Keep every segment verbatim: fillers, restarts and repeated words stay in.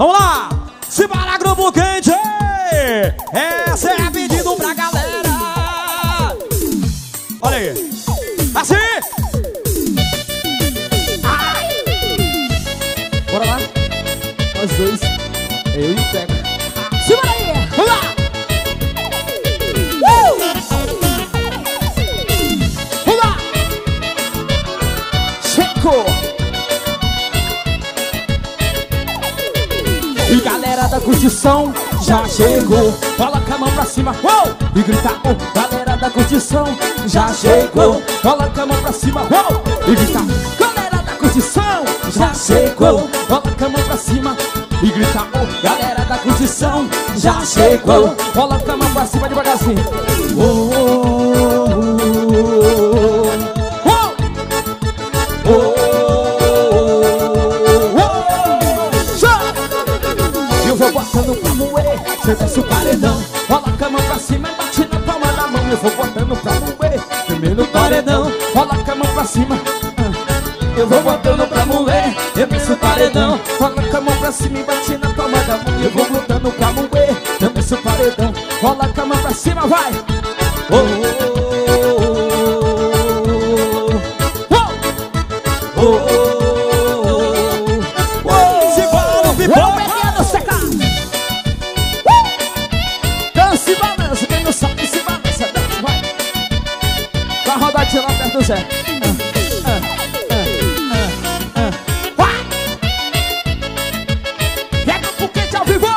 Vamos lá! Se para grupo quente! Essa é pedido pra galera! Olha aí! Assim! Ai. Bora lá! Nós dois, eu e o Teco. Segura aí! Vamos lá! Uh! Vamos lá! Checo! E galera da curtição já chegou. Coloca a mão pra cima, uou! E grita, oh! Galera da curtição já chegou. Coloca a mão pra cima, uou! E grita, galera da curtição já chegou. Coloca a mão pra cima e grita, oh! Galera da curtição já chegou. Coloca a mão pra cima devagarzinho. Oh, oh, oh, oh, oh, eu vou botando pra moer, cê desce o paredão. Coloca a mão pra cima e bate na palma da mão. Eu vou botando pra moer, primeiro paredão. Coloca a mão pra cima, eu vou botando pra moer, eu desço o paredão. Coloca a mão pra cima e bate na palma da mão. Eu vou botando pra moer, eu desço o paredão. Coloca a mão pra cima, vai! Oh, oh, oh, oh, oh, oh. Se para o pipoca! Rodadinha lá perto do Zé. Ah, ah, ah, ah, ah. Pega o foguete ao vivo!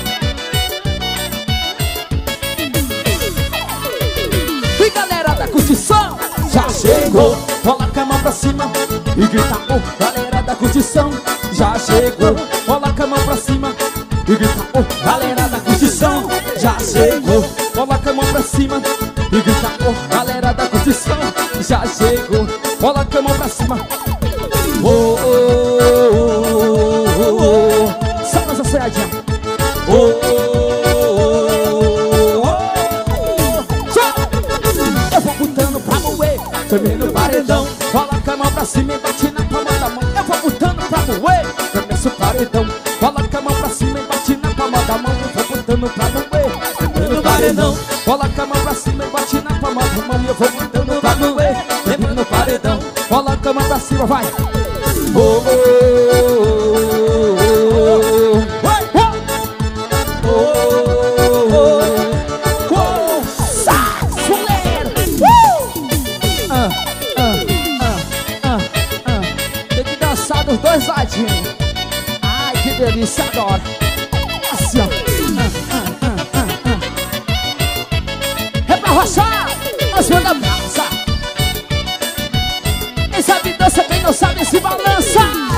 E galera da curtição já chegou. Coloca a mão pra cima e grita, oh! Galera da curtição já chegou. Coloca a mão pra cima e grita, oh! Galera da curtição já chegou. Coloca a mão pra cima e grita, oh! Galera da curtição já chegou. Coloca a mão pra cima. Oh, oh, oh, oh, oh. Só nessa ceadinha. Oh, oh, oh, oh. Só. Eu vou botando pra moer, também no paredão. Coloca a mão pra cima e bate na palma da mão. Eu vou botando pra moer, também no paredão. Coloca a mão pra cima e bate na palma da mão. Eu vou botando pra moer, também no paredão. Coloca a mão pra cima e bate na palma da mão. Eu vou botando pra moer, também no paredão. Coloca a mão pra cima, vai! Oh, oh, oh, oh, oh, oh, oh. Saxoleiro! Ah, ah, ah, ah, ah. Tem que dançar dos dois ladinhos. Ai, que delícia, adoro! Assim, ó. É pra roçar, nós vamos da praça. Quem sabe dança, quem não sabe se balança.